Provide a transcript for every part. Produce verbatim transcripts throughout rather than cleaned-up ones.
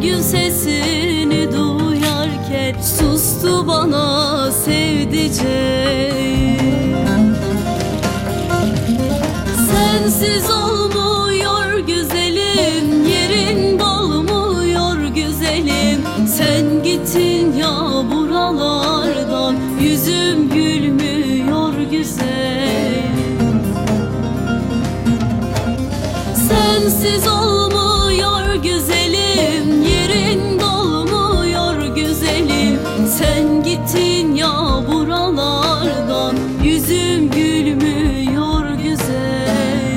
gün sesini duyarken sustu bana sevdiceğim. Sensiz olmuyor güzelim, yerin dolmuyor güzelim. Sen gittin ya buralardan, yüzüm gülmüyor güzelim. Sensiz olmuyor güzelim, yerin dolmuyor güzelim. Sen gittin ya buralardan, yüzüm gülmüyor güzelim.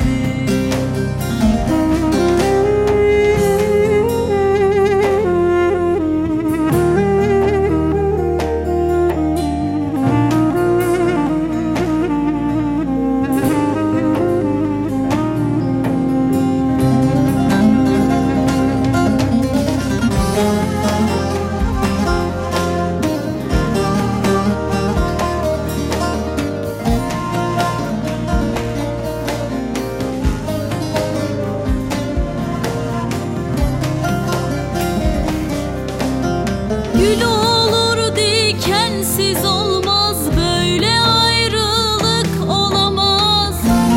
Gül olur dikensiz olmaz, böyle ayrılık olamaz.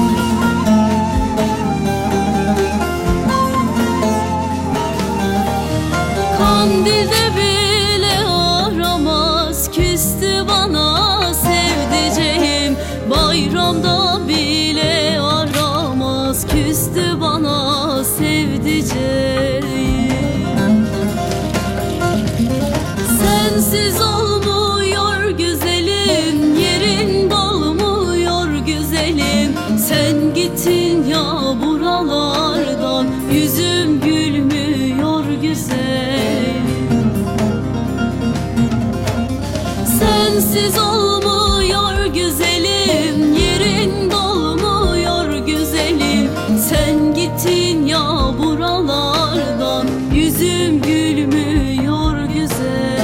Kandilde bile aramaz, küstü bana sevdiceğim. Bayramda bile aramaz, küstü bana sevdiceğim. Sensiz olmuyor güzelim, yerin dolmuyor güzelim. Sen gittin ya buralardan, yüzüm gülmüyor güzelim. Sensiz olmuyor güzelim, yerin dolmuyor güzelim. Sen gittin ya buralardan, yüzüm gülmüyor güzelim.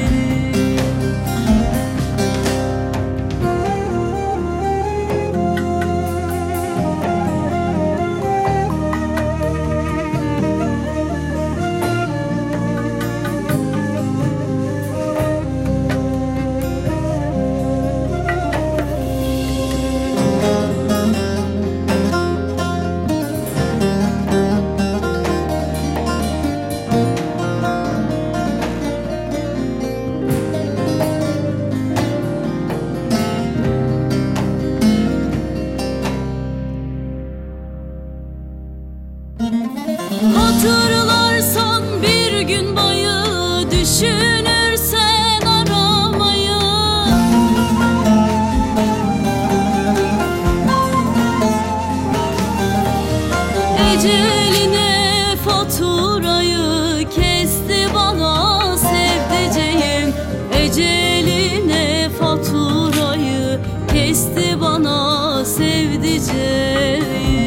Hatırlarsan bir gün boyu, düşünürsen aramayı. Eceline faturayı kesti bana sevdiceğim. Eceline faturayı kesti bana sevdiceğim.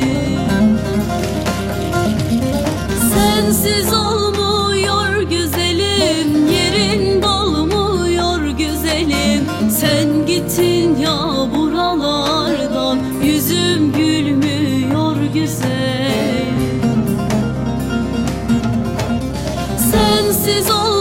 Sensiz olmuyor güzelim, yerin dolmuyor güzelim. Sen gittin ya buralardan, yüzüm gülmüyor güzelim. Sensiz olmuyor